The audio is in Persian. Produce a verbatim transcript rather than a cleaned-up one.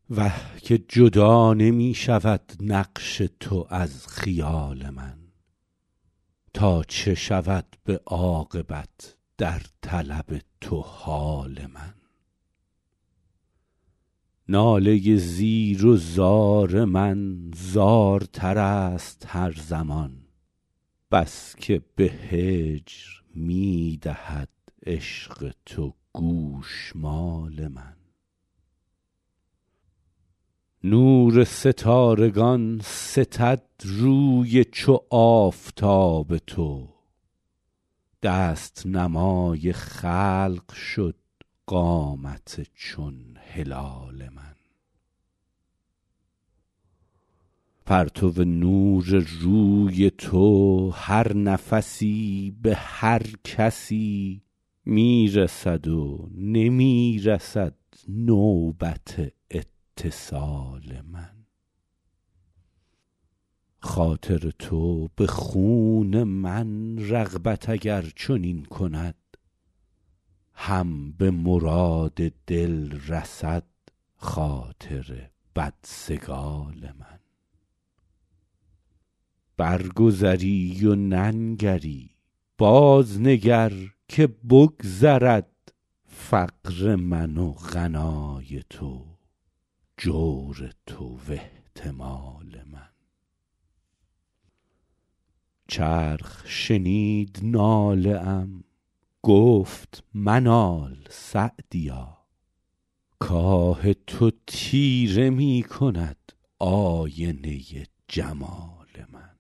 وه که جدا نمی شود نقش تو از خیال من، تا چه شود به عاقبت در طلب تو حال من. ناله زیر و زار من زارتر است هر زمان، بس که به هجر می دهد عشق تو گوشمال من. نور ستارگان ستد روی چو آفتاب تو، دست نمای خلق شد قامت چون هلال من. پرتو نور روی تو هر نفسی به هر کسی می رسد و نمی رسد نوبت اتصال من. خاطر تو به خون من رغبت اگر چنین کند، هم به مراد دل رسد خاطر بدسگال من. برگذری و ننگری باز نگر که بگذرد فقر من و غنای تو، جور تو و احتمال من. چرخ شنید ناله ام گفت منال سعدیا، کآه تو تیره می کند آینه جمال من.